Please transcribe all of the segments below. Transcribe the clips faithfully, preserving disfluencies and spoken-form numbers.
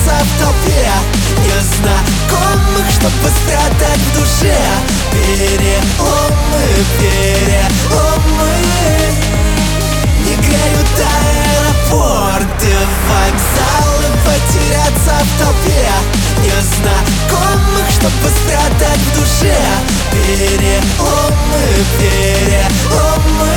теряться в толпе незнакомых, чтобы спрятать в душе переломы, переломы. Не греют аэропорты, вокзалы, потеряться в толпе незнакомых, чтобы спрятать в душе переломы, переломы.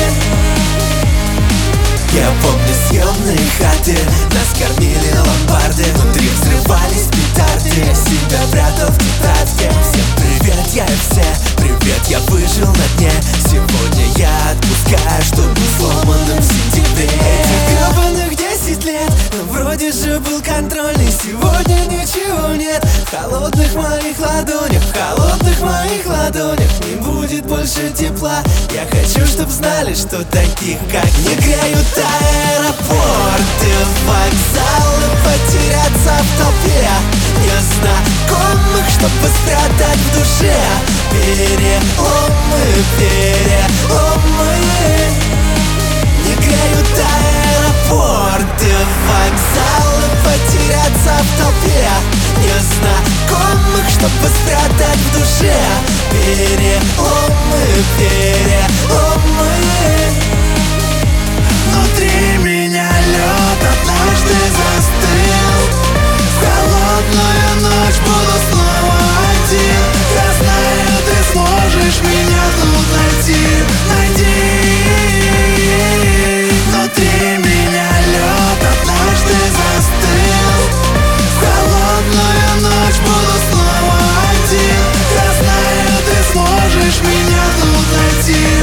Я помню съемные хаты, нас кормили ломбарды, внутри взрывались петарды, я себя прятал в тетрадке. Всем привет, я и все, привет, я выжил на дне. Сегодня я отпускаю, чтобы быть сломанным в сентябре. Этих гребаных десять лет, но вроде же был контрольный. Сегодня ничего нет в холодных моих ладонях, в холодных моих ладонях не будет больше тепла. Я хочу, чтоб знали, что таких, как не греют аэропорты, вокзалы, потеряться в толпе незнакомых, чтобы спрятать в душе переломы, переломы. Не греют аэропорты, вокзалы, потеряться в толпе незнакомых, чтобы спрятать в душе переломы, переломы. Внутри меня лед однажды застыл. В холодную ночь буду снова один. Я знаю, ты сможешь меня тут найти, найди. Внутри меня лед однажды застыл. В холодную ночь буду снова один. Я знаю, ты сможешь меня тут найти.